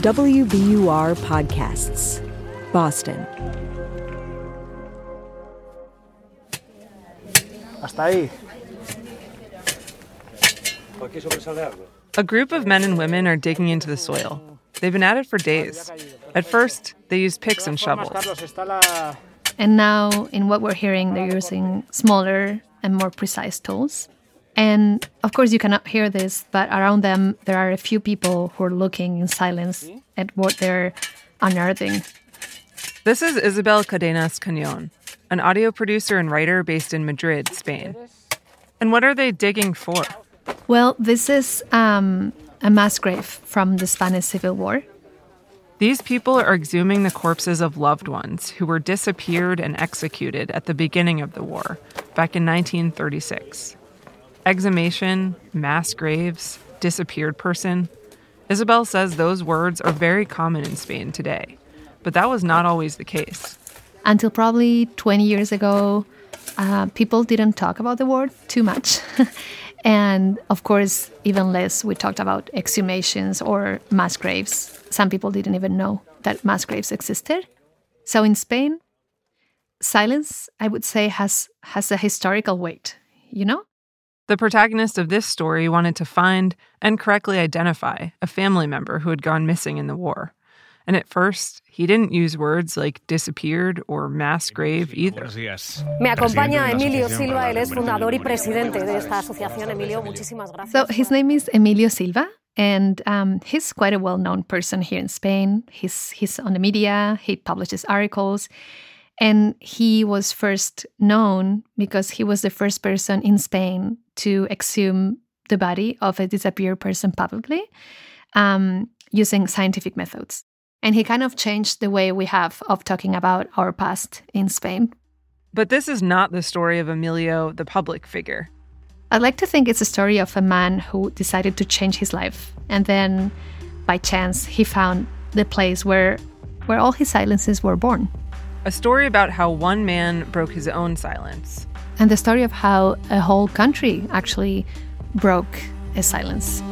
WBUR Podcasts, Boston. Hasta ahí. A group of men and women are digging into the soil. They've been at it for days. At first, they used picks and shovels. And now, in what we're hearing, they're using smaller and more precise tools. And of course, you cannot hear this, but around them, there are a few people who are looking in silence at what they're unearthing. This is Isabel Cadenas Cañón, an audio producer and writer based in Madrid, Spain. And what are they digging for? Well, this is a mass grave from the Spanish Civil War. These people are exhuming the corpses of loved ones who were disappeared and executed at the beginning of the war, back in 1936. Exhumation, mass graves, disappeared person. Isabel says those words are very common in Spain today, but that was not always the case. Until probably 20 years ago, people didn't talk about the war too much. And of course, even less we talked about exhumations or mass graves. Some people didn't even know that mass graves existed. So in Spain, silence, I would say, has a historical weight, you know? The protagonist of this story wanted to find and correctly identify a family member who had gone missing in the war. And at first, he didn't use words like disappeared or mass grave either. Me acompaña Emilio Silva, él es fundador y presidente de esta asociación. Emilio, muchísimas gracias. So his name is Emilio Silva, and he's quite a well-known person here in Spain. He's on the media, he publishes articles, and he was first known because he was the first person in Spain to exhume the body of a disappeared person publicly using scientific methods. And he kind of changed the way we have of talking about our past in Spain. But this is not the story of Emilio, the public figure. I'd like to think it's a story of a man who decided to change his life. And then, by chance, he found the place where all his silences were born. A story about how one man broke his own silence. And the story of how a whole country actually broke a silence.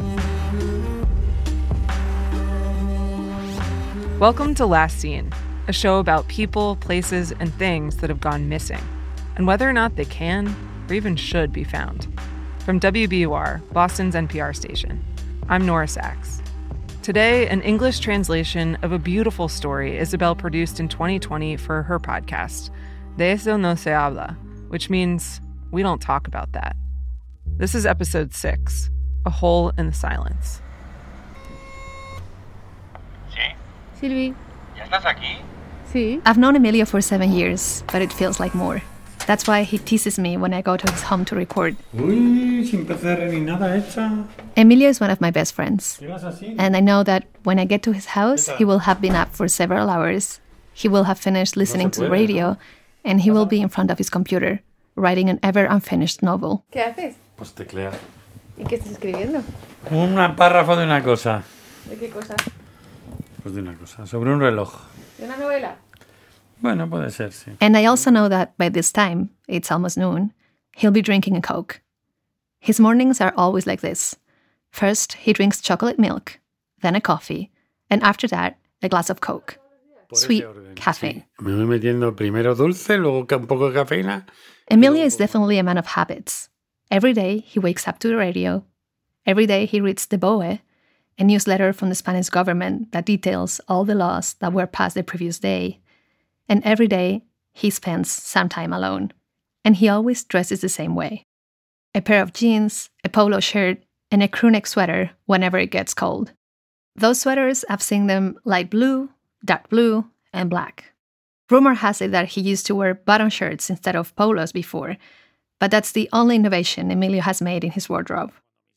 Welcome to Last Seen, a show about people, places, and things that have gone missing, and whether or not they can or even should be found. From WBUR, Boston's NPR station, I'm Nora Sachs. Today, an English translation of a beautiful story Isabel produced in 2020 for her podcast, De eso no se habla, which means we don't talk about that. This is episode 6, A Hole in the Silence. Sylvie. ¿Ya estás aquí? Sí. I've known Emilio for 7 years, but it feels like more. That's why he teases me when I go to his home to record. Uy, sin PCR ni nada hecha. Emilio is one of my best friends. And I know that when I get to his house, he will have been up for several hours. He will have finished listening to the radio, and he will be in front of his computer, writing an ever unfinished novel. ¿Qué haces? Pues teclear. ¿Y qué estás escribiendo? Un párrafo de una cosa. ¿De qué cosa? Pues de una cosa, sobre un reloj. ¿De una novela? Bueno, puede ser, sí. And I also know that by this time, it's almost noon, he'll be drinking a Coke. His mornings are always like this. First, he drinks chocolate milk, then a coffee, and after that, a glass of Coke. Sweet caffeine. Sí. Me voy metiendo primero dulce, luego un poco de cafeína. Emilio is definitely a man of habits. Every day, he wakes up to the radio. Every day, he reads the BOE, a newsletter from the Spanish government that details all the laws that were passed the previous day. And every day, he spends some time alone. And he always dresses the same way. A pair of jeans, a polo shirt, and a crewneck sweater whenever it gets cold. Those sweaters, I've seen them light blue, dark blue, and black. Rumor has it that he used to wear button shirts instead of polos before, but that's the only innovation Emilio has made in his wardrobe.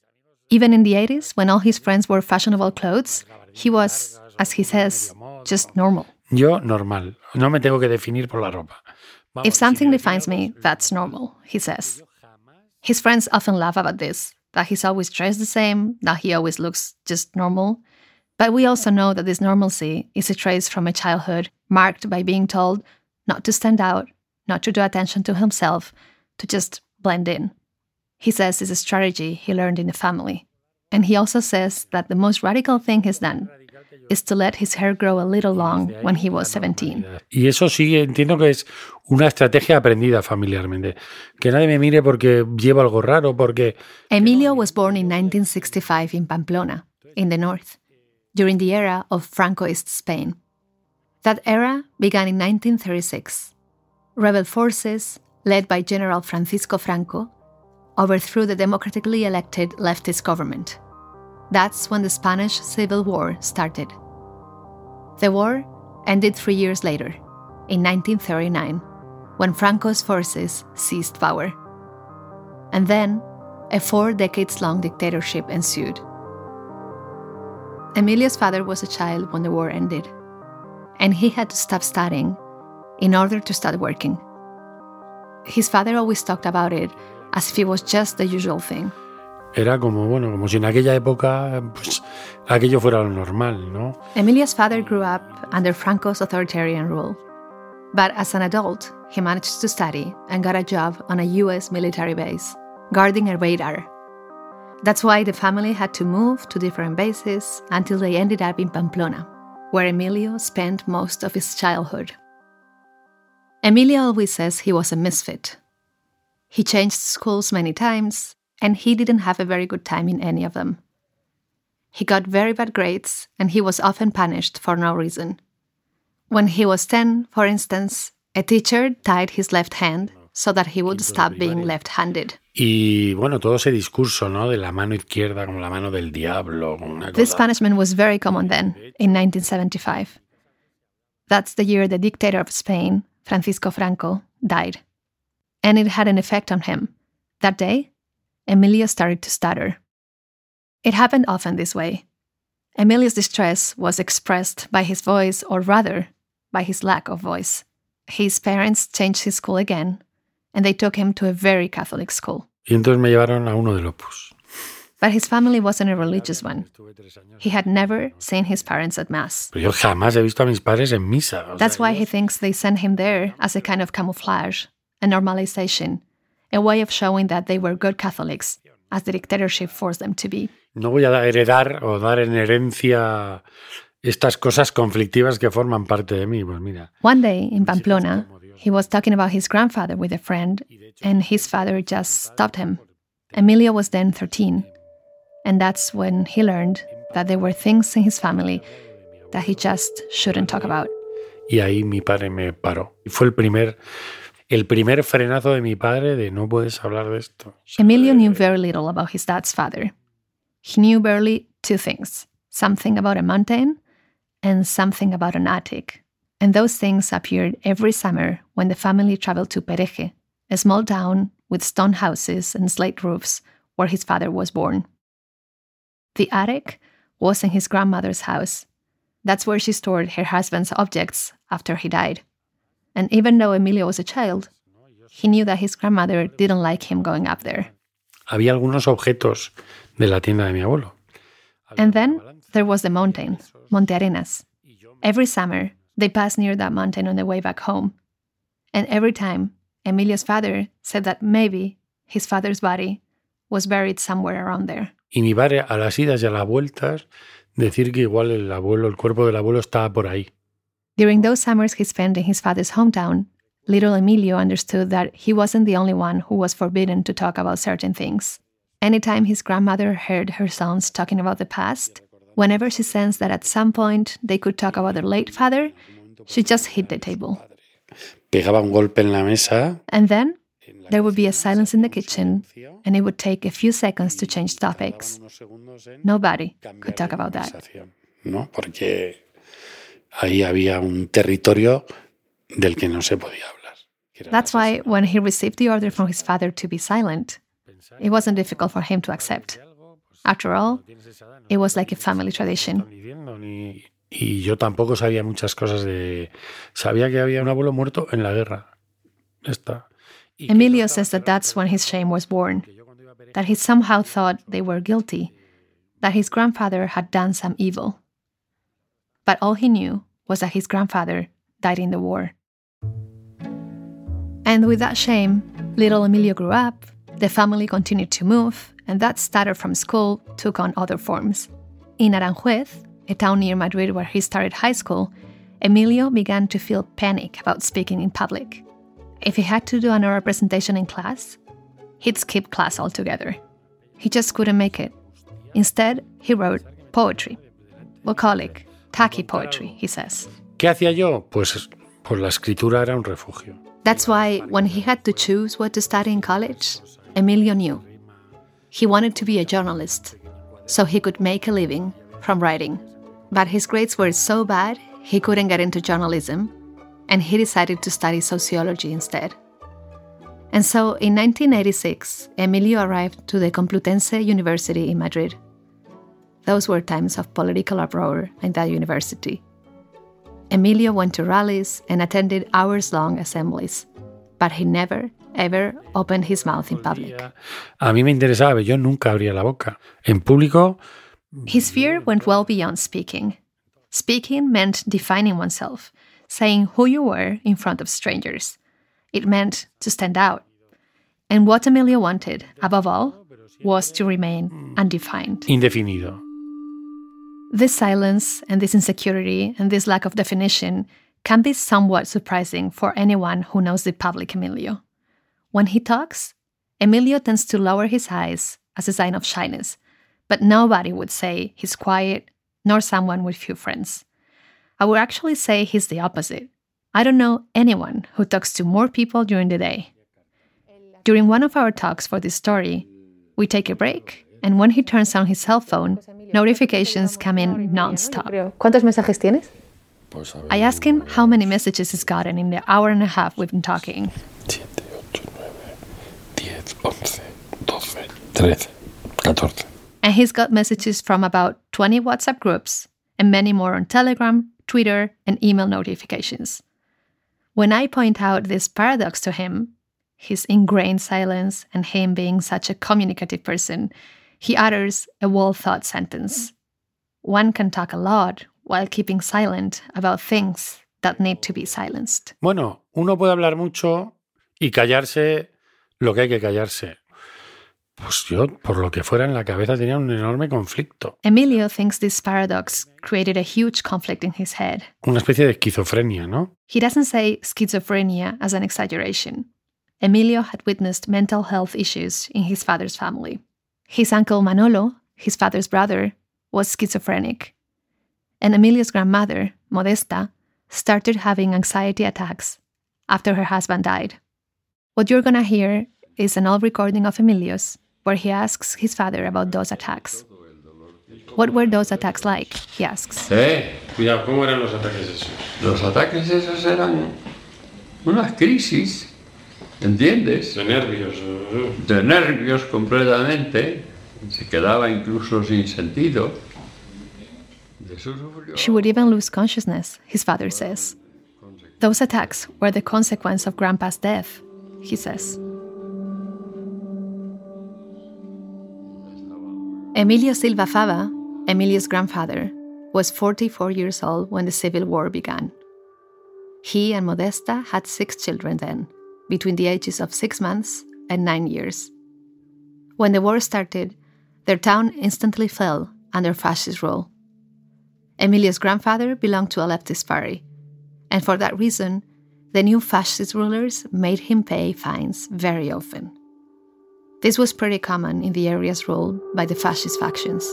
Even in the 80s, when all his friends wore fashionable clothes, he was, as he says, just normal. Yo, normal. No me tengo que definir por la ropa. If something defines me, that's normal, he says. His friends often laugh about this, that he's always dressed the same, that he always looks just normal. But we also know that this normalcy is a trace from a childhood marked by being told not to stand out, not to draw attention to himself, to just blend in. He says it's a strategy he learned in the family. And he also says that the most radical thing he's done, is to let his hair grow a little long when he was 17. Y eso sí, entiendo que es una estrategia aprendida familiarmente. Que nadie me mire porque llevo algo raro, porque... Emilio was born in 1965 in Pamplona, in the north, during the era of Francoist Spain. That era began in 1936. Rebel forces, led by General Francisco Franco, overthrew the democratically elected leftist government. That's when the Spanish Civil War started. The war ended 3 years later, in 1939, when Franco's forces seized power. And then, a 4 decades-long dictatorship ensued. Emilio's father was a child when the war ended, and he had to stop studying in order to start working. His father always talked about it as if it was just the usual thing. Era como si en aquella época, pues, aquello fuera lo normal, ¿no? Emilio's father grew up under Franco's authoritarian rule. But as an adult, he managed to study and got a job on a US military base, guarding a radar. That's why the family had to move to different bases until they ended up in Pamplona, where Emilio spent most of his childhood. Emilio always says he was a misfit. He changed schools many times, and he didn't have a very good time in any of them. He got very bad grades, and he was often punished for no reason. When he was 10, for instance, a teacher tied his left hand so that he would stop being left-handed. Y bueno, todo ese discurso, ¿no? De la mano izquierda como la mano del diablo. This punishment was very common then, in 1975. That's the year the dictator of Spain, Francisco Franco, died. And it had an effect on him. That day, Emilio started to stutter. It happened often this way. Emilio's distress was expressed by his voice, or rather, by his lack of voice. His parents changed his school again, and they took him to a very Catholic school. Y entonces me llevaron a uno del Opus. But his family wasn't a religious one. He had never seen his parents at Mass. Pero yo jamás he visto a mis padres en misa. That's why he thinks they sent him there as a kind of camouflage, a normalization, a way of showing that they were good Catholics, as the dictatorship forced them to be. No voy a heredar o dar en herencia estas cosas conflictivas que forman parte de mí. Pues mira. One day in Pamplona, he was talking about his grandfather with a friend, and his father just stopped him. Emilio was then 13, and that's when he learned that there were things in his family that he just shouldn't talk about. Y ahí mi padre me paró. Y fue el primer frenazo de mi padre de no puedes hablar de esto. Emilio knew very little about his dad's father. He knew barely 2 things, something about a mountain and something about an attic. And those things appeared every summer when the family traveled to Pereje, a small town with stone houses and slate roofs where his father was born. The attic was in his grandmother's house. That's where she stored her husband's objects after he died. And even though Emilio was a child, he knew that his grandmother didn't like him going up there. Había algunos objetos de la tienda de mi abuelo. And then there was the mountain, Monte Arenas. Every summer, they passed near that mountain on the way back home. And every time, Emilio's father said that maybe his father's body was buried somewhere around there. Y mi padre, a las idas y a las vueltas, decir que igual el cuerpo del abuelo estaba por ahí. During those summers he spent in his father's hometown, little Emilio understood that he wasn't the only one who was forbidden to talk about certain things. Anytime his grandmother heard her sons talking about the past, whenever she sensed that at some point they could talk about their late father, she just hit the table. Pegaba un golpe en la mesa. And then there would be a silence in the kitchen, and it would take a few seconds to change topics. Nobody could talk about that. No, porque ahí había un territorio del que no se podía hablar. That's why when he received the order from his father to be silent, it wasn't difficult for him to accept. After all, it was like a family tradition. Y yo tampoco sabía muchas cosas de... Sabía que había un abuelo muerto en la guerra. Emilio says that that's when his shame was born, that he somehow thought they were guilty, that his grandfather had done some evil. But all he knew was that his grandfather died in the war. And with that shame, little Emilio grew up, the family continued to move, and that stutter from school took on other forms. In Aranjuez, a town near Madrid where he started high school, Emilio began to feel panic about speaking in public. If he had to do an oral presentation in class, he'd skip class altogether. He just couldn't make it. Instead, he wrote poetry. Bucolic, tacky poetry, he says. ¿Qué hacía yo? Pues la escritura era un refugio. That's why when he had to choose what to study in college, Emilio knew. He wanted to be a journalist, so he could make a living from writing. But his grades were so bad, he couldn't get into journalism, and he decided to study sociology instead. And so in 1986, Emilio arrived to the Complutense University in Madrid. Those were times of political uproar in that university. Emilio went to rallies and attended hours-long assemblies, but he never, ever opened his mouth in public. A mí me interesaba, yo nunca abría la boca. En público... His fear went well beyond speaking. Speaking meant defining oneself, saying who you were in front of strangers. It meant to stand out. And what Emilio wanted, above all, was to remain undefined. Indefinido. This silence and this insecurity and this lack of definition can be somewhat surprising for anyone who knows the public Emilio. When he talks, Emilio tends to lower his eyes as a sign of shyness, but nobody would say he's quiet, nor someone with few friends. I would actually say he's the opposite. I don't know anyone who talks to more people during the day. During one of our talks for this story, we take a break, and when he turns on his cell phone, notifications come in non-stop. ¿Cuántos mensajes tienes? I ask him how many messages he's gotten in the hour and a half we've been talking. 7, 8, 9, 10, 11, 12, 13, 14. And he's got messages from about 20 WhatsApp groups and many more on Telegram, Twitter, and email notifications. When I point out this paradox to him, his ingrained silence and him being such a communicative person, he utters a well-thought sentence. One can talk a lot while keeping silent about things that need to be silenced. Bueno, uno puede hablar mucho y callarse lo que hay que callarse. Pues yo, por lo que fuera, en la cabeza tenía un enorme conflicto. Emilio thinks this paradox created a huge conflict in his head. Una especie de esquizofrenia, ¿no? He doesn't say schizophrenia as an exaggeration. Emilio had witnessed mental health issues in his father's family. His uncle Manolo, his father's brother, was schizophrenic. And Emilio's grandmother, Modesta, started having anxiety attacks after her husband died. What you're gonna hear is an old recording of Emilio's, where he asks his father about those attacks. What were those attacks like? He asks. Cuidado, ¿cómo eran los ataques esos? Los ataques esos eran unas crisis, ¿entiendes? De nervios. De nervios completamente. Se quedaba incluso sin sentido. She would even lose consciousness, his father says. Those attacks were the consequence of Grandpa's death, he says. Emilio Silva Fava, Emilio's grandfather, was 44 years old when the Civil War began. He and Modesta had 6 children then, between the ages of 6 months and 9 years. When the war started, their town instantly fell under fascist rule. Emilio's grandfather belonged to a leftist party, and for that reason, the new fascist rulers made him pay fines very often. This was pretty common in the areas ruled by the fascist factions.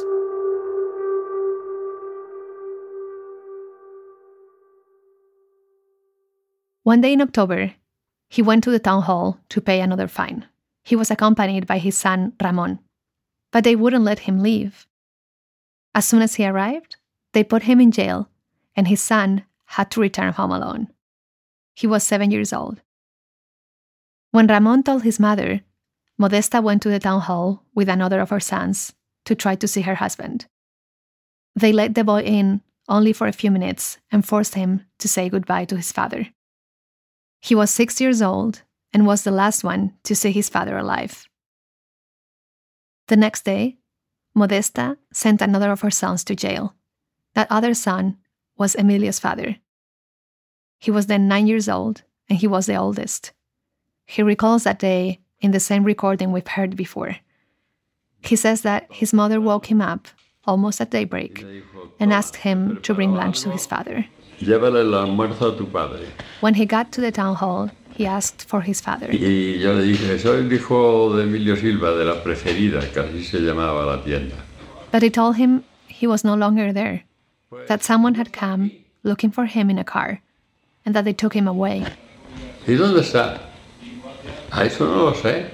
One day in October, he went to the town hall to pay another fine. He was accompanied by his son, Ramon, but they wouldn't let him leave. As soon as he arrived, they put him in jail, and his son had to return home alone. He was 7 years old. When Ramon told his mother, Modesta went to the town hall with another of her sons to try to see her husband. They let the boy in only for a few minutes and forced him to say goodbye to his father. He was 6 years old and was the last one to see his father alive. The next day, Modesta sent another of her sons to jail. That other son was Emilio's father. He was then 9 years old, and he was the oldest. He recalls that day in the same recording we've heard before. He says that his mother woke him up almost at daybreak, and asked him to bring lunch to his father. Llévale el almuerzo a tu padre. When he got to the town hall, he asked for his father. Y yo le dije, soy el hijo de Emilio Silva, de La Preferida, que así se llamaba la tienda. But he told him he was no longer there, that someone had come looking for him in a car, and that they took him away. ¿Y dónde está? Eso no lo sé.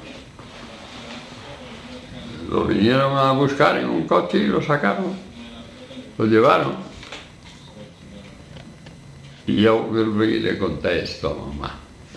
Lo vinieron a buscar en un coche y lo sacaron. Lo llevaron. Y yo le conté esto a mamá.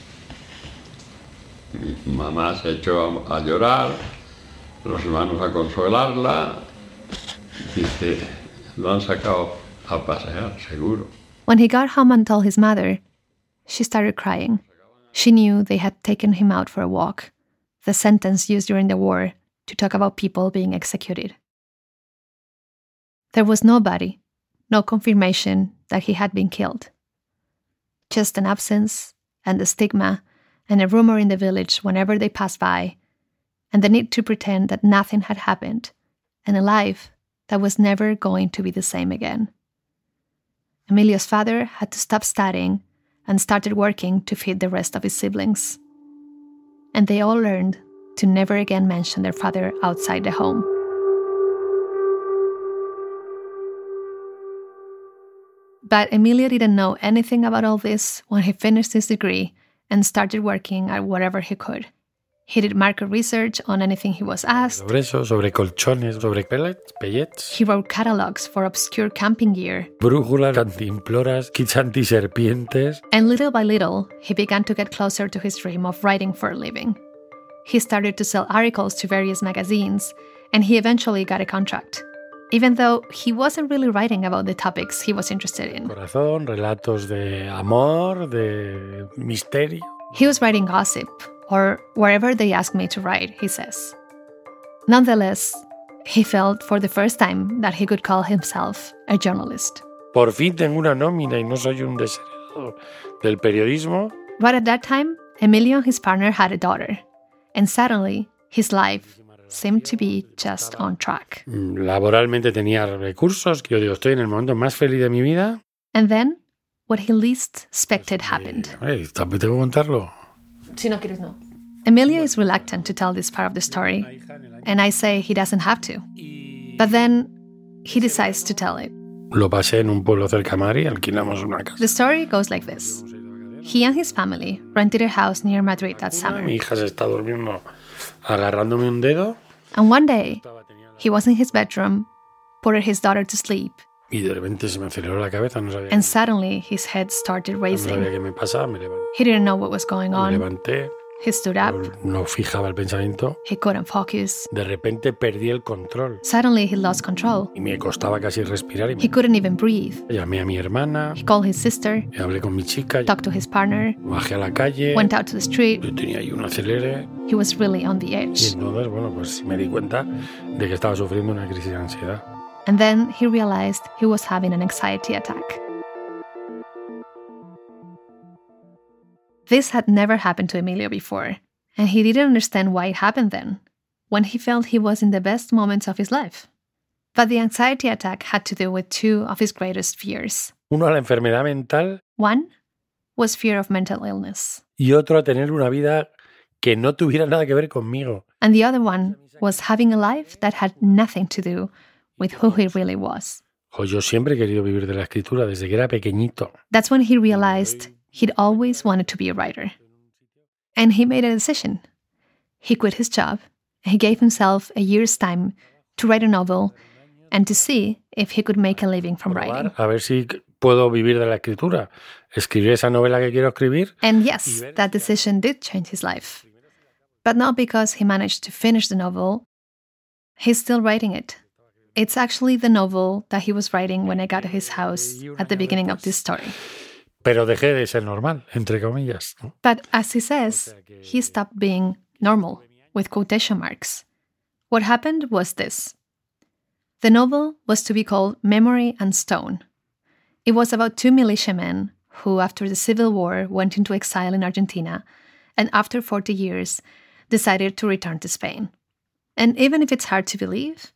Mi mamá se echó a llorar, los hermanos a consolarla. Dice, lo han sacado a pasear, seguro. When he got home and told his mother, she started crying. She knew they had taken him out for a walk, the sentence used during the war to talk about people being executed. There was no body, no confirmation that he had been killed. Just an absence and the stigma and a rumor in the village whenever they passed by, and the need to pretend that nothing had happened, and a life that was never going to be the same again. Emilio's father had to stop studying and started working to feed the rest of his siblings. And they all learned to never again mention their father outside the home. But Emilio didn't know anything about all this when he finished his degree and started working at whatever he could. He did market research on anything he was asked. Sobre eso, sobre colchones, sobre pellets. He wrote catalogs for obscure camping gear. Brújulas, cantimploras, kits antiserpientes. And little by little, he began to get closer to his dream of writing for a living. He started to sell articles to various magazines, and he eventually got a contract, even though he wasn't really writing about the topics he was interested in. Corazón, relatos de amor, de misterio. He was writing gossip, or wherever they asked me to write, he says. Nonetheless, he felt for the first time that he could call himself a journalist. Por fin tengo una nómina y no soy un desheredado del periodismo. But at that time, Emilio and his partner had a daughter, and suddenly his life seemed to be just on track. Laboralmente tenía recursos. Yo digo, estoy en el momento más feliz de mi vida. And then, what he least expected happened. ¿Tengo que contarlo? Si no quieres, no. Emilio is reluctant to tell this part of the story, and I say he doesn't have to. But then, he decides to tell it. Lo pasé en un pueblo cerca de Madrid, alquilamos una casa. The story goes like this. He and his family rented a house near Madrid that summer. Mi hija se está durmiendo agarrándome un dedo. And one day, he was in his bedroom, putting his daughter to sleep. Y de repente se me aceleró la cabeza, no sabía. And suddenly, his head started No sabía racing. qué me pasaba, me levanté. He didn't know what was going Me on. levanté, He stood up. no fijaba el pensamiento. He couldn't focus. De repente perdí el control Suddenly, he lost control. y me costaba casi respirar. He couldn't even breathe. Llamé a mi hermana, He called his sister, hablé con mi chica, talked to his partner, bajé a la calle. went out to the street. Yo tenía ahí un acelere He was really on the y edge. entonces, bueno, pues me di cuenta de que estaba sufriendo una crisis de ansiedad. And then he realized he was having an anxiety attack. This had never happened to Emilio before, and he didn't understand why it happened then, when he felt he was in the best moments of his life. But the anxiety attack had to do with two of his greatest fears. Uno a la enfermedad mental One was fear of mental illness, y otro a tener una vida que no tuviera nada que ver conmigo. and the other one was having a life that had nothing to do with who he really was. Yo siempre he querido vivir de la escritura desde que era pequeñito. That's when he realized he'd always wanted to be a writer. And he made a decision. He quit his job, and he gave himself a year's time to write a novel and to see if he could make a living from writing. A ver si puedo vivir de la escritura. Escribir esa novela que quiero escribir. And yes, that decision did change his life. But not because he managed to finish the novel. He's still writing it. It's actually the novel that he was writing when I got to his house at the beginning of this story. Pero dejé de ser normal, entre comillas, ¿no? But as he says, he stopped being normal, with quotation marks. What happened was this. The novel was to be called Memory and Stone. It was about two militiamen who, after the Civil War, went into exile in Argentina, and after 40 years, decided to return to Spain. And even if it's hard to believe,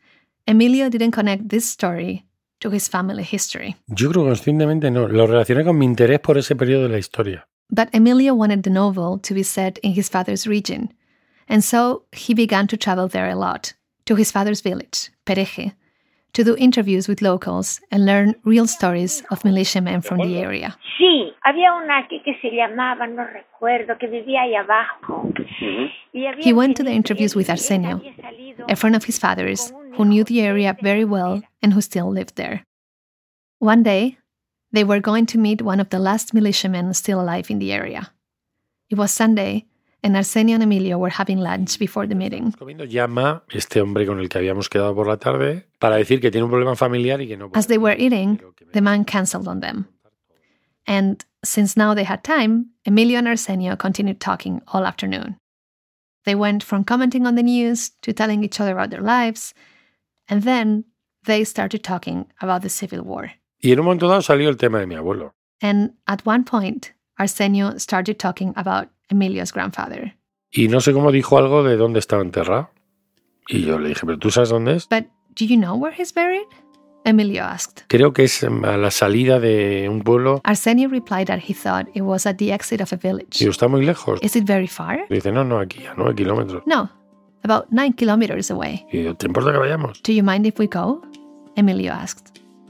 Emilio didn't connect this story to his family history. Yo creo que conscientemente no. Lo relacioné con mi interés por ese periodo de la historia. But Emilio wanted the novel to be set in his father's region, and so he began to travel there a lot, to his father's village, Pereje, to do interviews with locals and learn real stories of militiamen from the area. Sí, había una aquí que se llamaba, no recuerdo, que vivía ahí abajo. He went to the interviews with Arsenio, a friend of his father's who knew the area very well and who still lived there. One day, they were going to meet one of the last militiamen still alive in the area. It was Sunday, and Arsenio and Emilio were having lunch before the meeting. Llama este hombre con el que habíamos quedado por la tarde para decir que tiene un problema familiar y que no puede. As they were eating, the man cancelled on them. And since now they had time, Emilio and Arsenio continued talking all afternoon. They went from commenting on the news to telling each other about their lives, and then they started talking about the Civil War. Y en un momento dado salió el tema de mi abuelo. And at one point, Arsenio started talking about Emilio's grandfather. Y no sé cómo dijo algo de dónde estaba enterrado. Y yo le dije, ¿pero tú sabes dónde es? But do you know where he's buried? Emilio asked. Creo que es a la salida de un pueblo. Arsenio replied that he thought it was at the exit of a village. Y está muy lejos. Is it very far? Y dice, no, aquí a 9 kilómetros. No, about 9 kilometers away. Y yo, ¿te importa que vayamos? Do you mind if we go? Emilio asked.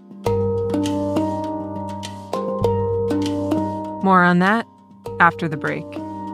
More on that after the break.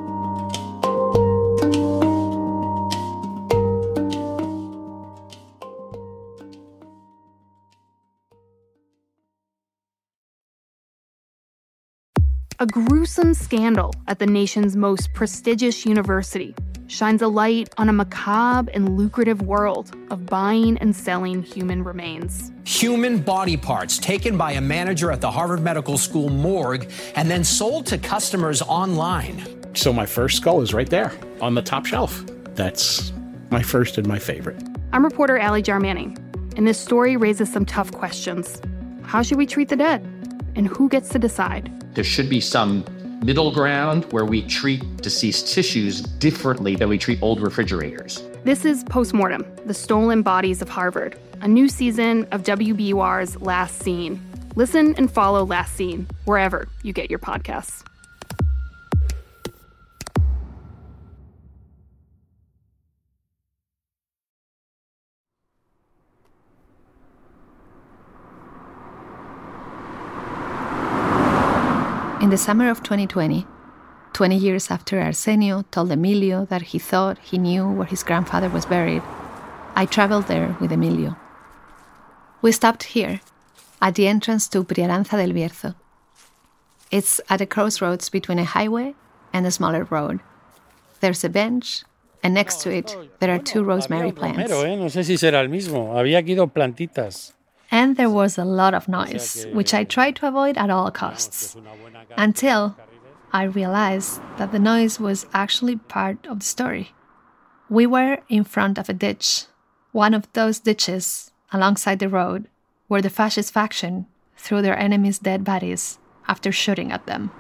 A gruesome scandal at the nation's most prestigious university shines a light on a macabre and lucrative world of buying and selling human remains. Human body parts taken by a manager at the Harvard Medical School morgue and then sold to customers online. So my first skull is right there on the top shelf. That's my first and my favorite. I'm reporter Allie Jarmanning, and this story raises some tough questions. How should we treat the dead? And who gets to decide? There should be some middle ground where we treat deceased tissues differently than we treat old refrigerators. This is Postmortem, The Stolen Bodies of Harvard, a new season of WBUR's Last Scene. Listen and follow Last Scene wherever you get your podcasts. In the summer of 2020, 20 years after Arsenio told Emilio that he thought he knew where his grandfather was buried, I traveled there with Emilio. We stopped here, at the entrance to Priaranza del Bierzo. It's at a crossroads between a highway and a smaller road. There's a bench, and next to it, there are 2 rosemary plants. No sé si será el mismo. Había aquí 2 plantitas. And there was a lot of noise, which I tried to avoid at all costs, until I realized that the noise was actually part of the story. We were in front of a ditch, one of those ditches alongside the road where the fascist faction threw their enemies' dead bodies after shooting at them.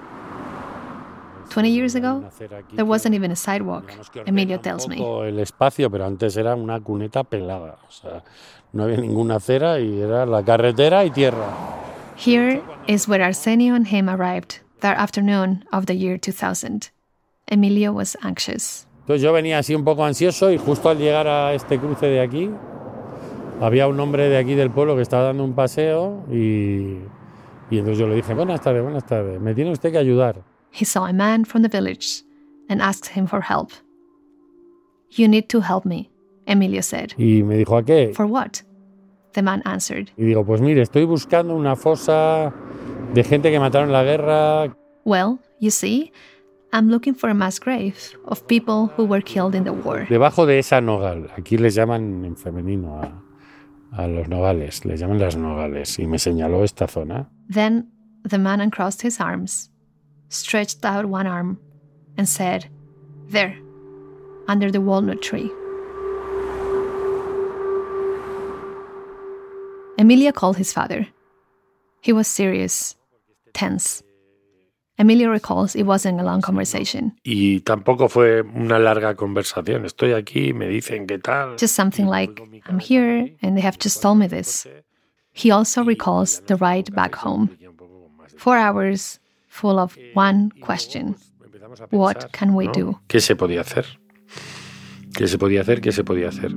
20 years ago, there wasn't even a sidewalk, Emilio tells me. El espacio, pero antes era una cuneta pelada. O sea, no había ninguna acera y era la carretera y tierra. Here is where Arsenio and him arrived that afternoon of the year 2000. Emilio was anxious. Entonces yo venía así un poco ansioso y justo al llegar a este cruce de aquí, había un hombre de aquí del pueblo que estaba dando un paseo y entonces yo le dije, buenas tardes, me tiene usted que ayudar. He saw a man from the village and asked him for help. You need to help me, Emilio said. Y me dijo, ¿a qué? For what? The man answered. Y digo, pues mire, estoy buscando una fosa de gente que mataron en la guerra. Well, you see, I'm looking for a mass grave of people who were killed in the war. Debajo de esa nogal, aquí les llaman en femenino a los nogales, les llaman las nogales, y me señaló esta zona. Then the man uncrossed his arms, stretched out one arm, and said, there, under the walnut tree. Emilio called his father. He was serious, tense. Emilio recalls it wasn't a long conversation. Y tampoco fue una larga conversación. Estoy aquí, me dicen qué tal. Just something like, I'm here, and they have just told me this. He also recalls the ride back home. 4 hours full of one question. What can we do? ¿Qué se podía hacer? ¿Qué se podía hacer? ¿Qué se podía hacer?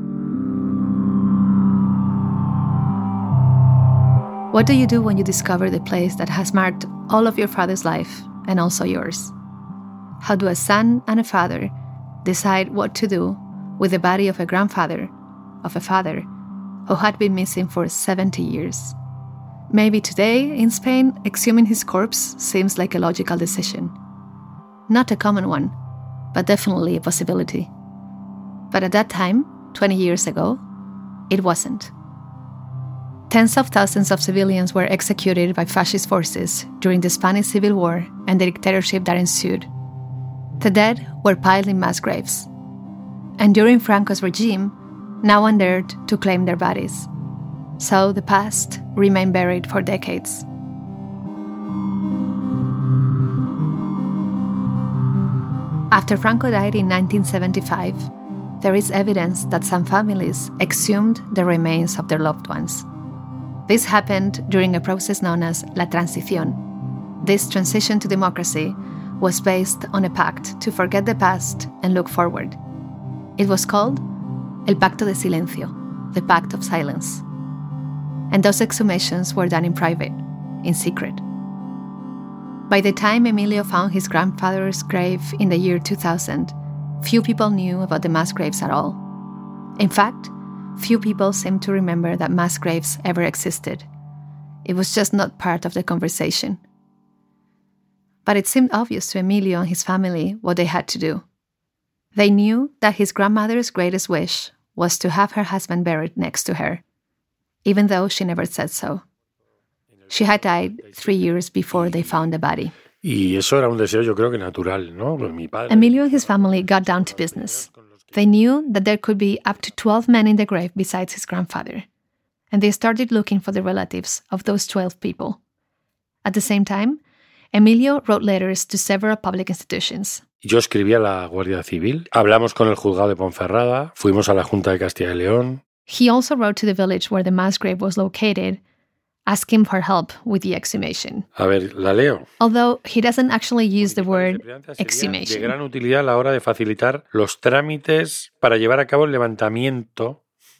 What do you do when you discover the place that has marked all of your father's life and also yours? How do a son and a father decide what to do with the body of a grandfather, of a father, who had been missing for 70 years? Maybe today, in Spain, exhuming his corpse seems like a logical decision. Not a common one, but definitely a possibility. But at that time, 20 years ago, it wasn't. Tens of thousands of civilians were executed by fascist forces during the Spanish Civil War and the dictatorship that ensued. The dead were piled in mass graves. And during Franco's regime, no one dared to claim their bodies. So the past remained buried for decades. After Franco died in 1975, there is evidence that some families exhumed the remains of their loved ones. This happened during a process known as La Transición. This transition to democracy was based on a pact to forget the past and look forward. It was called El Pacto de Silencio, the Pact of Silence. And those exhumations were done in private, in secret. By the time Emilio found his grandfather's grave in the year 2000, few people knew about the mass graves at all. In fact, few people seem to remember that mass graves ever existed. It was just not part of the conversation. But it seemed obvious to Emilio and his family what they had to do. They knew that his grandmother's greatest wish was to have her husband buried next to her, even though she never said so. She had died 3 years before they found the body. Y eso era un deseo, yo creo que natural, ¿no? Mi padre. Emilio and his family got down to business. They knew that there could be up to 12 men in the grave besides his grandfather, and they started looking for the relatives of those 12 people. At the same time, Emilio wrote letters to several public institutions. Yo escribí a la Guardia Civil, hablamos con el juzgado de Ponferrada, fuimos a la Junta de Castilla y León. He also wrote to the village where the mass grave was located, asking for help with the exhumation. A ver, la leo. Although he doesn't actually use the word exhumation. De gran utilidad a la hora de facilitar los trámites para llevar a cabo el levantamiento.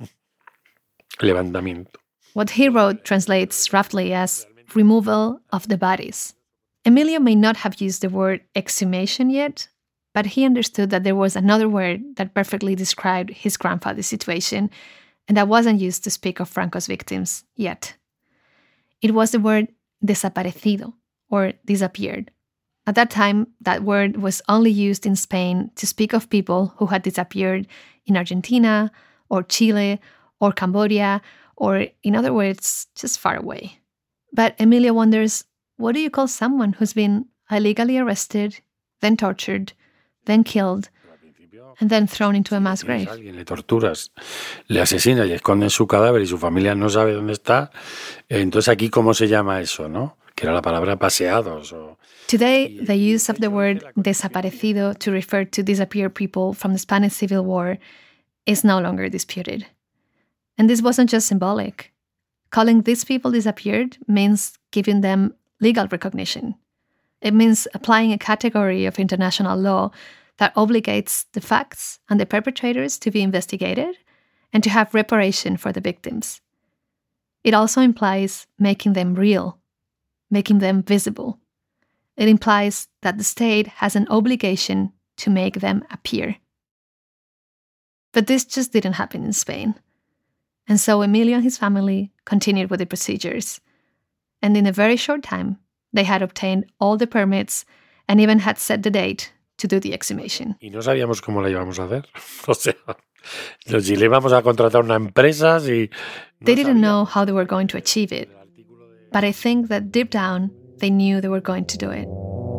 What he wrote translates roughly as removal of the bodies. Emilio may not have used the word exhumation yet, but he understood that there was another word that perfectly described his grandfather's situation and that wasn't used to speak of Franco's victims yet. It was the word desaparecido, or disappeared. At that time, that word was only used in Spain to speak of people who had disappeared in Argentina, or Chile, or Cambodia, or, in other words, just far away. But Emilio wonders, what do you call someone who's been illegally arrested, then tortured, then killed, and then thrown into a mass grave? Alguien le torturas, le asesinas y escondes su cadáver y su familia no sabe dónde está. Entonces aquí, ¿cómo se llama eso, no? Que era la palabra paseados. Today, the use of the word desaparecido to refer to disappeared people from the Spanish Civil War is no longer disputed. And this wasn't just symbolic. Calling these people disappeared means giving them legal recognition. It means applying a category of international law that obligates the facts and the perpetrators to be investigated and to have reparation for the victims. It also implies making them real, making them visible. It implies that the state has an obligation to make them appear. But this just didn't happen in Spain. And so Emilio and his family continued with the procedures. And in a very short time, they had obtained all the permits and even had set the date to do the exhumation. Y no sabíamos cómo la íbamos a hacer. O sea, si le íbamos a contratar una empresa, si... They didn't know how they were going to achieve it. But I think that deep down, they knew they were going to do it.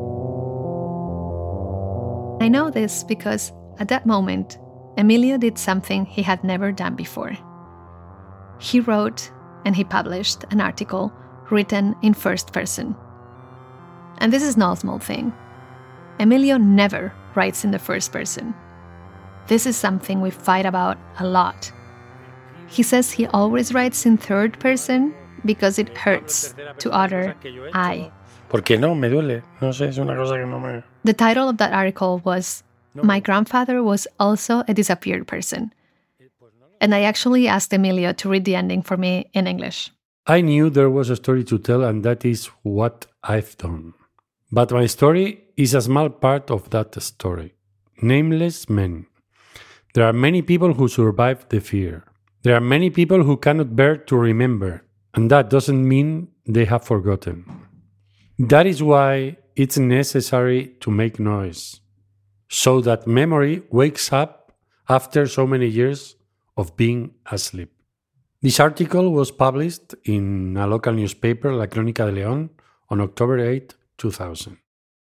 I know this because at that moment, Emilio did something he had never done before. He wrote and he published an article written in first person. And this is not a small thing. Emilio never writes in the first person. This is something we fight about a lot. He says he always writes in third person because it hurts to utter I. Porque no, me duele. No sé, es una cosa que no me... The title of that article was My Grandfather Was Also a Disappeared Person. And I actually asked Emilio to read the ending for me in English. I knew there was a story to tell, and that is what I've done. But my story is a small part of that story. Nameless men. There are many people who survived the fear. There are many people who cannot bear to remember, and that doesn't mean they have forgotten. That is why it's necessary to make noise, so that memory wakes up after so many years of being asleep. This article was published in a local newspaper, La Crónica de León, on October 8, 2000.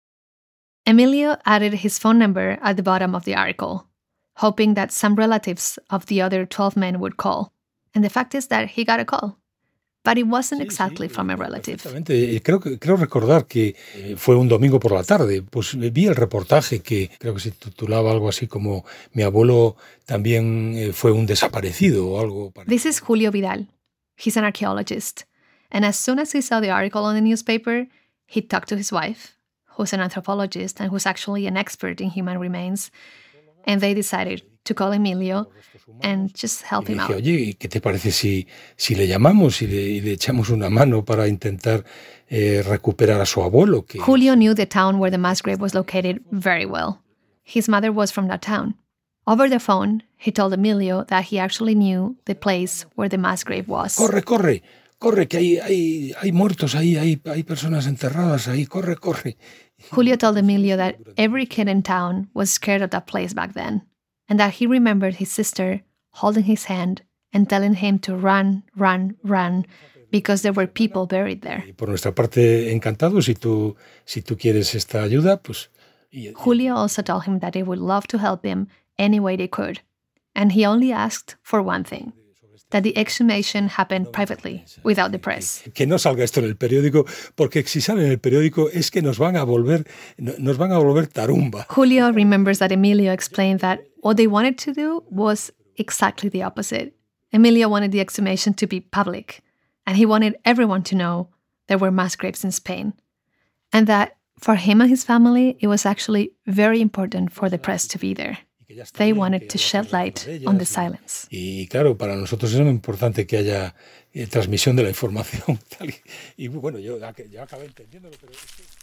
Emilio added his phone number at the bottom of the article, hoping that some relatives of the other 12 men would call. And the fact is that he got a call. But it wasn't exactly from a relative. Creo recordar que fue un domingo por la tarde. Pues vi el reportaje que creo que se titulaba algo así como Mi abuelo también fue un desaparecido o algo parecido. This is Julio Vidal. He's an archaeologist. And as soon as he saw the article on the newspaper, he talked to his wife, who's an anthropologist and who's actually an expert in human remains. And they decided to call Emilio and just help him out. Oye, ¿qué te parece si le llamamos y le echamos una mano para intentar recuperar a su abuelo? Julio knew the town where the mass grave was located very well. His mother was from that town. Over the phone, he told Emilio that he actually knew the place where the mass grave was. Corre, que hay muertos ahí, hay personas enterradas ahí, corre. Julio told Emilio that every kid in town was scared of that place back then, and that he remembered his sister holding his hand and telling him to run, because there were people buried there. Por nuestra parte, encantado, si tú quieres esta ayuda, pues... Julio also told him that they would love to help him any way they could, and he only asked for one thing. That the exhumation happened privately, without the press. Que no salga esto en el periódico, porque si sale en el periódico es que nos van a volver tarumba. Julio remembers that Emilio explained that what they wanted to do was exactly the opposite. Emilio wanted the exhumation to be public, and he wanted everyone to know there were mass graves in Spain. And that for him and his family, it was actually very important for the press to be there. They wanted to shed light on the silence. Y claro, para nosotros es muy importante que haya transmisión de la información. Y bueno, yo acabé entendiéndolo, pero...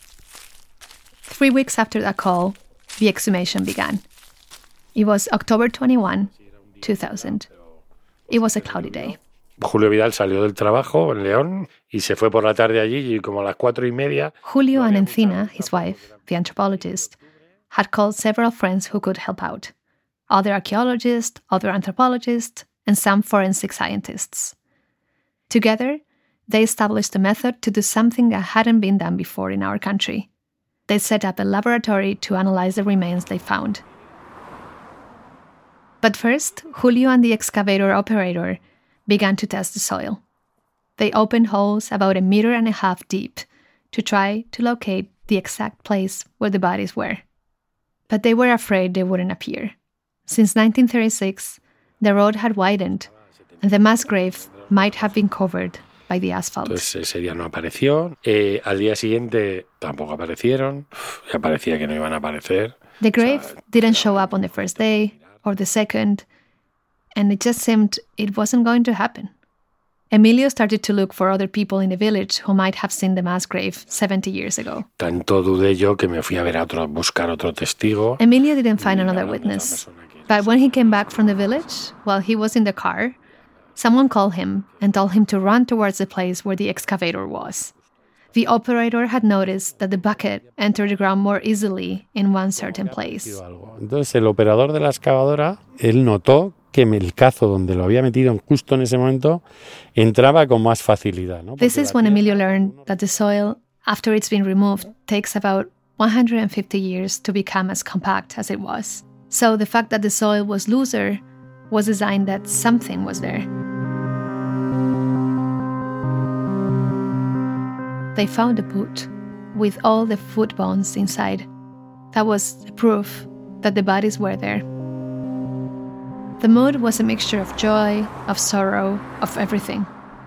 3 weeks after that call, the exhumation began. It was October 21, 2000. It was a cloudy day. Julio Vidal salió del trabajo en León y se fue por la tarde allí y como a las 4:30... Julio and Encina, his wife, the anthropologist, had called several friends who could help out. Other archaeologists, other anthropologists, and some forensic scientists. Together, they established a method to do something that hadn't been done before in our country. They set up a laboratory to analyze the remains they found. But first, Julio and the excavator operator began to test the soil. They opened holes about 1.5 meters deep to try to locate the exact place where the bodies were. But they were afraid they wouldn't appear. Since 1936, the road had widened, and the mass grave might have been covered by the asphalt. Entonces ese día no apareció. Al día siguiente tampoco aparecieron. Ya parecía que no iban a aparecer. The grave didn't show up on the first day or the second, and it just seemed it wasn't going to happen. Emilio started to look for other people in the village who might have seen the mass grave 70 years ago. Tanto dudé yo que me fui a ver buscar otro testigo. Emilio didn't find another witness. But when he came back from the village, while he was in the car, someone called him and told him to run towards the place where the excavator was. The operator had noticed that the bucket entered the ground more easily in one certain place. Entonces el operador de la excavadora, él notó que el cazo donde lo había metido justo en ese momento entraba con más facilidad, ¿no? This is when Emilio learned that the soil, after it's been removed, takes about 150 years to become as compact as it was. So the fact that the soil was looser was a sign that something was there. They found a boot, with all the foot bones inside. That was proof that the bodies were there. The mood was a mixture of joy, of sorrow, of everything.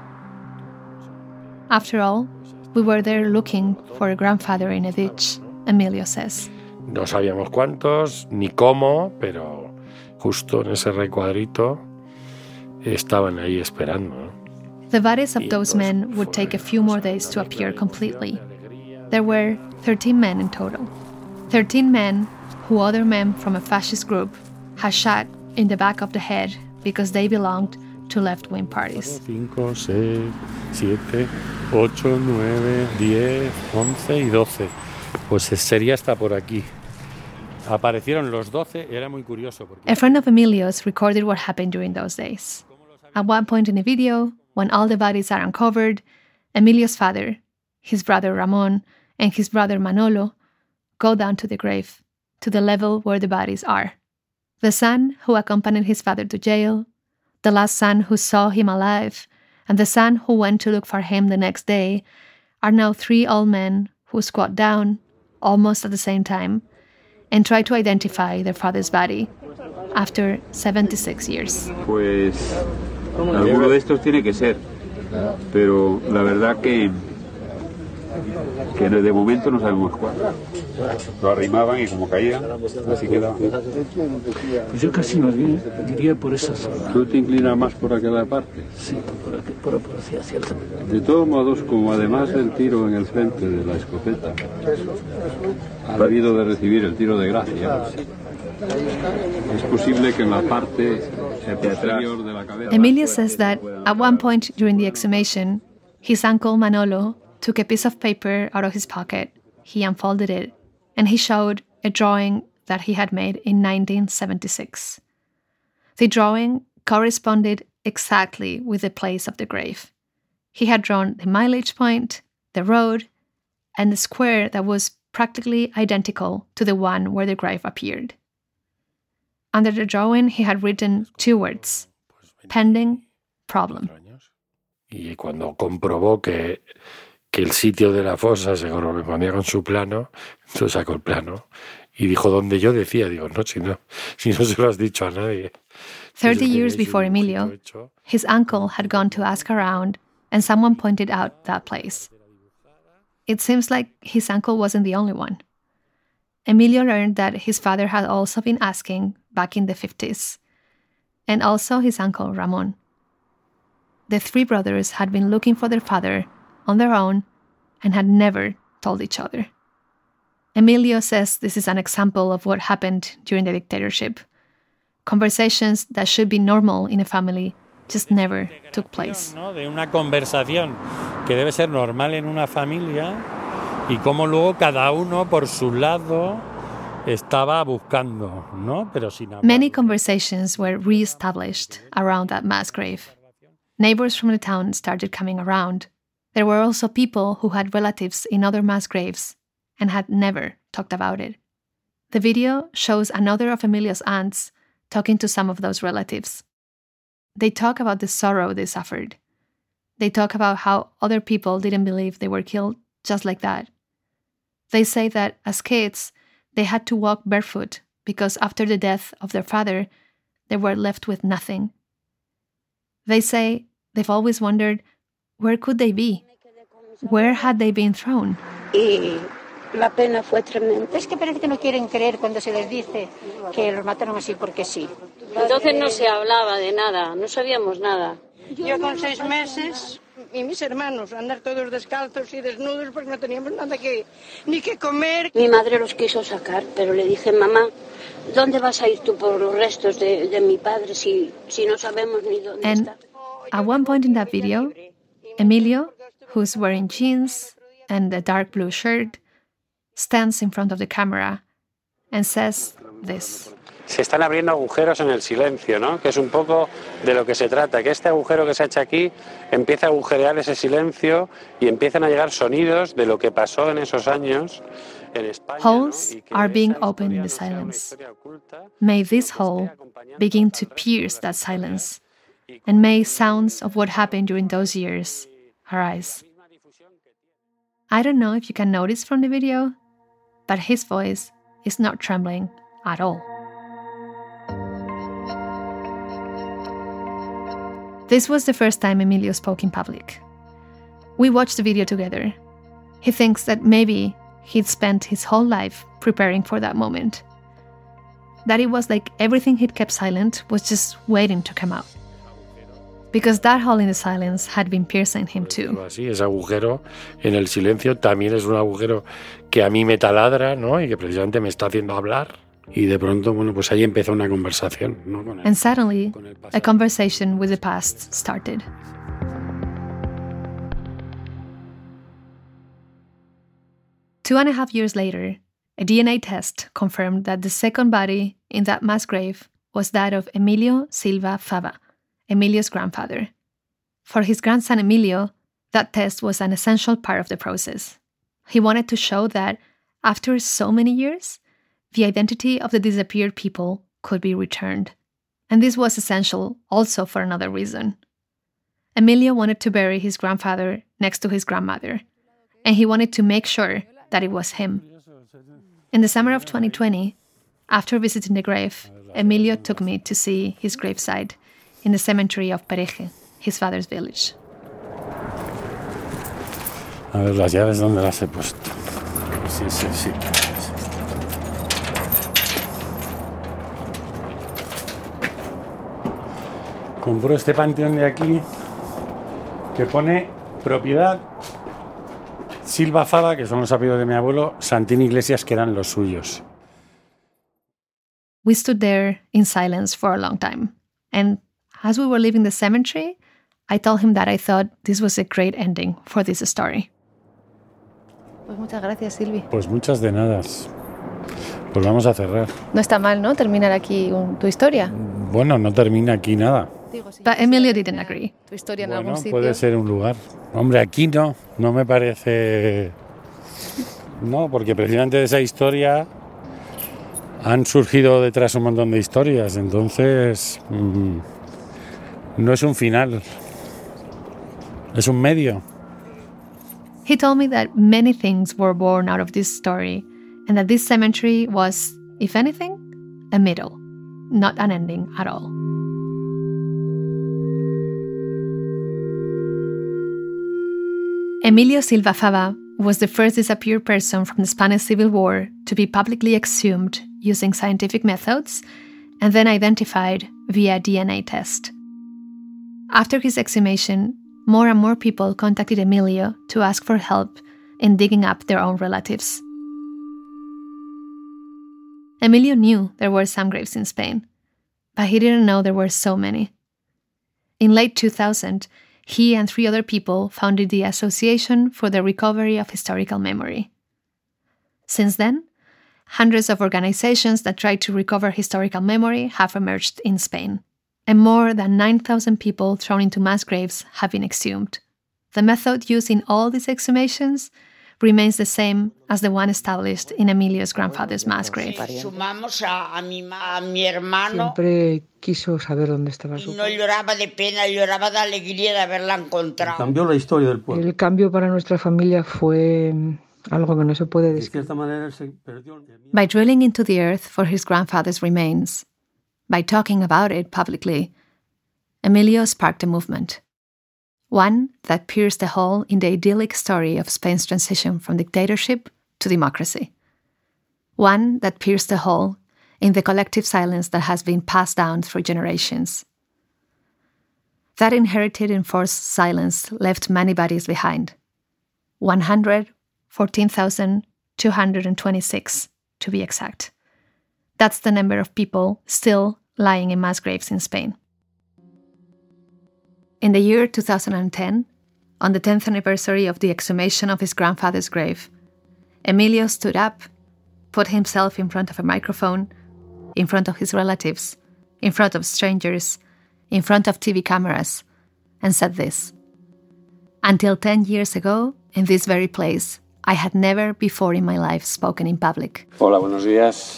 After all, we were there looking for a grandfather in a ditch, Emilio says. No sabíamos cuántos ni cómo, pero justo en ese recuadrito estaban ahí esperando. The bodies of those men would take a few more days to appear completely. There were 13 men in total. 13 men who other men from a fascist group had shot in the back of the head because they belonged to left-wing parties. 5, 6, 7, 8, 9, 10, 11 y 12. Pues sería hasta por aquí. Aparecieron los 12, era muy curioso. A friend of Emilio's recorded what happened during those days. At one point in the video, when all the bodies are uncovered, Emilio's father, his brother Ramon, and his brother Manolo go down to the grave, to the level where the bodies are. The son who accompanied his father to jail, the last son who saw him alive, and the son who went to look for him the next day are now 3 old men who squat down, almost at the same time, and try to identify their father's body after 76 years. Pues alguno de estos tiene que ser, pero la verdad que de momento no sabemos cuál. Lo arrimaban y como caían, así quedaban. Yo casi más bien diría por esa zona. ¿Tú te inclinas más por aquella parte? Sí, por hacia el... De todos modos, como además del tiro en el frente de la escopeta, ha debido de recibir el tiro de gracia, es posible que en la parte posterior de la cabeza... Emilio says that at one point during the exhumation, his uncle Manolo took a piece of paper out of his pocket, he unfolded it, and he showed a drawing that he had made in 1976. The drawing corresponded exactly with the place of the grave. He had drawn the mileage point, the road, and the square that was practically identical to the one where the grave appeared. Under the drawing, he had written 2 words, pending problem. Y cuando comprobó que el sitio de la fosa se correspondía con su plano, entonces sacó el plano y dijo donde yo decía, digo, no, si no se lo has dicho a nadie. 30 years before Emilio, his uncle had gone to ask around and someone pointed out that place. It seems like his uncle wasn't the only one. Emilio learned that his father had also been asking back in the 50s, and also his uncle Ramon. The 3 brothers had been looking for their father on their own and had never told each other. Emilio says this is an example of what happened during the dictatorship. Conversations that should be normal in a family just never took place. De una conversación que debe ser normal en una familia y cómo luego cada uno por su lado estaba buscando, ¿no? Pero sin hablar. Many conversations were re-established around that mass grave. Neighbors from the town started coming around. There were also people who had relatives in other mass graves and had never talked about it. The video shows another of Emilio's aunts talking to some of those relatives. They talk about the sorrow they suffered. They talk about how other people didn't believe they were killed just like that. They say that as kids, they had to walk barefoot because after the death of their father, they were left with nothing. They say they've always wondered, where could they be? Where had they been thrown? Y la pena fue tremenda. Es que parece que no quieren creer cuando se les dice que los mataron así porque sí. Entonces no se hablaba de nada, no sabíamos nada. Yo con 6 meses y mis hermanos andar todos descalzos y desnudos porque no teníamos nada ni que comer. Mi madre los quiso sacar, pero le dije, mamá, ¿dónde vas a ir tú por los restos de mi padre si no sabemos ni dónde está? At one point in that video, Emilio, who's wearing jeans and a dark blue shirt, stands in front of the camera and says this. Se están abriendo agujeros en el silencio, ¿no? Que es un poco de lo que se trata, que este agujero que se ha hecho aquí empieza a agujerear ese silencio y empiezan a llegar sonidos de lo que pasó en esos años en España. Holes are being opened in the silence. May this hole begin to pierce that silence, and may sounds of what happened during those years arise. I don't know if you can notice from the video, but his voice is not trembling at all. This was the first time Emilio spoke in public. We watched the video together. He thinks that maybe he'd spent his whole life preparing for that moment. That it was like everything he'd kept silent was just waiting to come out. Because that hole in the silence had been piercing him too. Así, ese agujero en el silencio también es un agujero que a mí me taladra, ¿no? Y que precisamente me está haciendo hablar. Y de pronto, bueno, pues ahí empezó una conversación, ¿no? And suddenly, a conversation with the past started. Two and a half years later, a DNA test confirmed that the second body in that mass grave was that of Emilio Silva Fava, Emilio's grandfather. For his grandson Emilio, that test was an essential part of the process. He wanted to show that, after so many years, the identity of the disappeared people could be returned. And this was essential also for another reason. Emilio wanted to bury his grandfather next to his grandmother, and he wanted to make sure that it was him. In the summer of 2020, after visiting the grave, Emilio took me to see his gravesite in the cemetery of Pereje, his father's village. A ver, las llaves, ¿dónde las he puesto? Sí. Compró este panteón de aquí que pone propiedad Silva Fava, que son los apellidos de mi abuelo, Santín Iglesias, que eran los suyos. We stood there in silence for a long time. And as we were leaving the cemetery, I told him that I thought this was a great ending for this story. Pues muchas gracias, Silvi. Pues muchas de nada. Pues vamos a cerrar. No está mal, ¿no? Terminar aquí tu historia. Bueno, no termina aquí nada. But Emilio didn't agree. Tu historia en Bueno, algún sitio. puede ser un lugar. Hombre, aquí no me parece... No, porque precisamente de esa historia han surgido detrás un montón de historias, entonces no es un final, es un medio. He told me that many things were born out of this story, and that this cemetery was, if anything, a middle, not an ending at all. Emilio Silva Fava was the first disappeared person from the Spanish Civil War to be publicly exhumed using scientific methods and then identified via DNA test. After his exhumation, more and more people contacted Emilio to ask for help in digging up their own relatives. Emilio knew there were some graves in Spain, but he didn't know there were so many. In late 2000, he and 3 other people founded the Association for the Recovery of Historical Memory. Since then, hundreds of organizations that try to recover historical memory have emerged in Spain, and more than 9,000 people thrown into mass graves have been exhumed. The method used in all these exhumations remains the same as the one established in Emilio's grandfather's mass grave. Sumamos a mi hermano. Siempre quiso saber dónde estaba su padre. No lloraba de pena, lloraba de alegría de haberla encontrado. Cambió la historia del pueblo. El cambio para nuestra familia fue algo que no se puede describir. By drilling into the earth for his grandfather's remains, by talking about it publicly, Emilio sparked a movement. One that pierced a hole in the idyllic story of Spain's transition from dictatorship to democracy. One that pierced a hole in the collective silence that has been passed down through generations. That inherited enforced silence left many bodies behind. 114,226, to be exact. That's the number of people still lying in mass graves in Spain. In the year 2010, on the 10th anniversary of the exhumation of his grandfather's grave, Emilio stood up, put himself in front of a microphone, in front of his relatives, in front of strangers, in front of TV cameras, and said this: "Until 10 years ago, in this very place, I had never before in my life spoken in public." Hola, buenos días.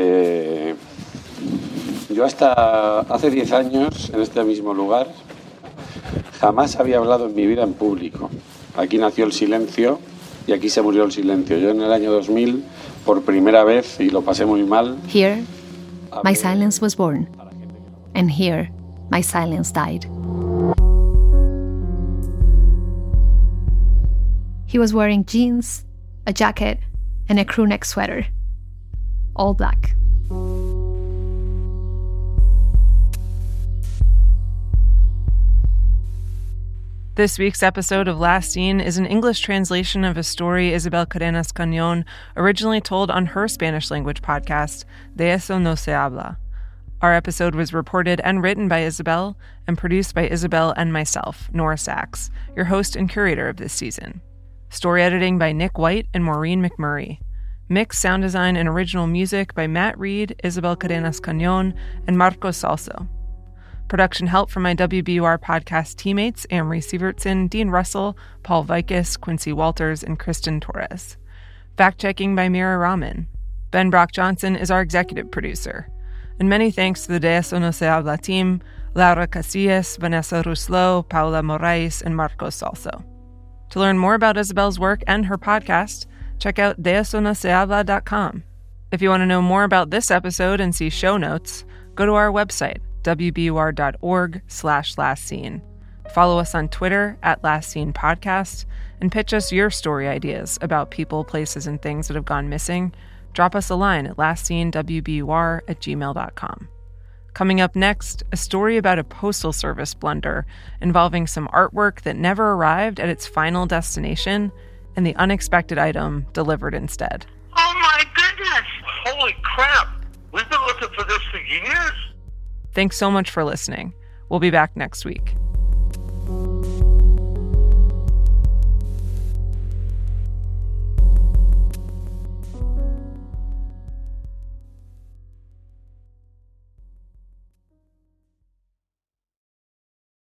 Yo hasta hace 10 años, en este mismo lugar, jamás había hablado en mi vida en público. Aquí nació el silencio y aquí se murió el silencio. Yo en el año 2000, por primera vez, y lo pasé muy mal. Here, my silence was born. And here, my silence died. He was wearing jeans, a jacket, and a crewneck sweater. All black. This week's episode of Last Seen is an English translation of a story Isabel Cadenas Cañón originally told on her Spanish-language podcast, De Eso No Se Habla. Our episode was reported and written by Isabel and produced by Isabel and myself, Nora Sachs, your host and curator of this season. Story editing by Nick White and Maureen McMurray. Mix, sound design, and original music by Matt Reed, Isabel Cadenas Cañón, and Marcos Salso. Production help from my WBUR podcast teammates Amory Sievertson, Dean Russell, Paul Vikis, Quincy Walters, and Kristen Torres. Fact-checking by Mira Rahman. Ben Brock Johnson is our executive producer. And many thanks to the De Eso No Se Habla team, Laura Casillas, Vanessa Ruslo, Paula Morais, and Marcos Salso. To learn more about Isabel's work and her podcast, check out deesonosehabla.com. If you want to know more about this episode and see show notes, go to our website, wbur.org/lastscene. Follow us on Twitter @LastScenePodcast and pitch us your story ideas about people, places, and things that have gone missing. Drop us a line at lastscenewbur@gmail.com. Coming up next, a story about a postal service blunder involving some artwork that never arrived at its final destination and the unexpected item delivered instead. Oh my goodness! Holy crap! We've been looking for this for years. Thanks so much for listening. We'll be back next week.